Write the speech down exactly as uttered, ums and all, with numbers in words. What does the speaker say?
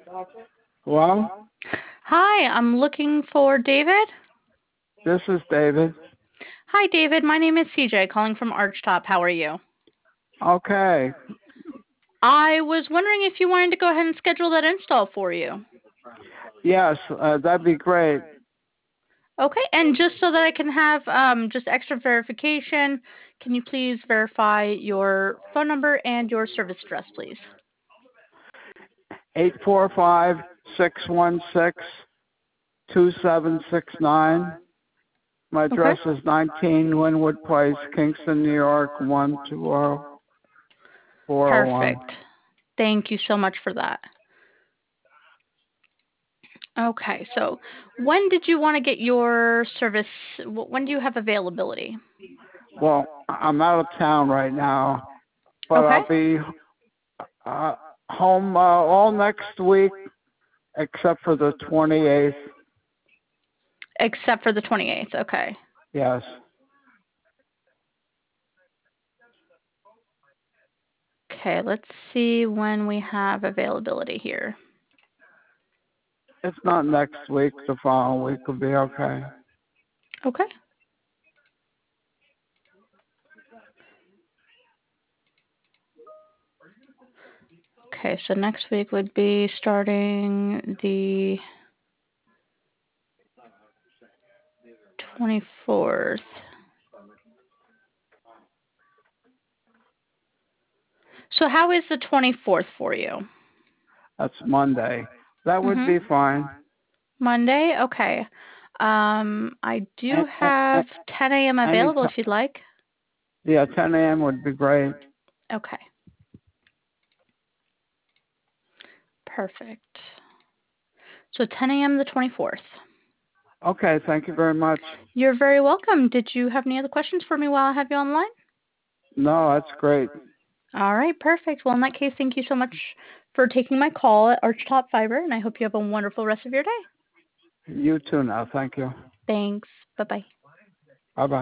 Well, Hi, I'm looking for David. this is David. Hi, David. My name is C J, calling from Archtop. How are you? Okay. I was wondering if you wanted to go ahead and schedule that install for you. Yes, uh, that'd be great. Okay, and just so that I can have um, just extra verification, can you please verify your phone number and your service address, please? Eight four five six one six two seven six nine. My Okay. address is nineteen Linwood Place, Kingston, New York one two zero four zero one. Perfect. Thank you so much for that. Okay, so when did you want to get your service? wh- When do you have availability? Well, I'm out of town right now, but Okay. I'll be uh, home uh, all next week except for the twenty-eighth. Except for the twenty-eighth. Okay. Yes. Okay, let's see when we have availability here. If not next week, the following week will be okay. Okay. Okay, so next week would be starting the twenty-fourth. So how is the twenty-fourth for you? That's Monday. That would Mhm. be fine. Monday? Okay. Um, I do And, and, have and ten a m any available t- if you'd like. yeah, ten a m would be great. Okay. Perfect. So ten a m the twenty-fourth. Okay, thank you very much. You're very welcome. Did you have any other questions for me while I have you on the line? No, that's great. All right, perfect. Well, in that case, thank you so much for taking my call at Archtop Fiber, and I hope you have a wonderful rest of your day. You too now. Thank you. Thanks. Bye-bye. Bye bye.